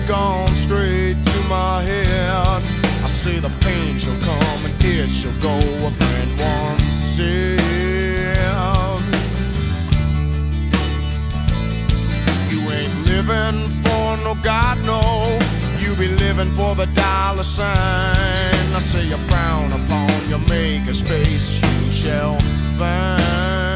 gone straight to my head. I say the pain shall come and it shall go, a friend once said. You ain't living for no God, no. You be living for the dollar sign. I say a frown upon your maker's face you shall find.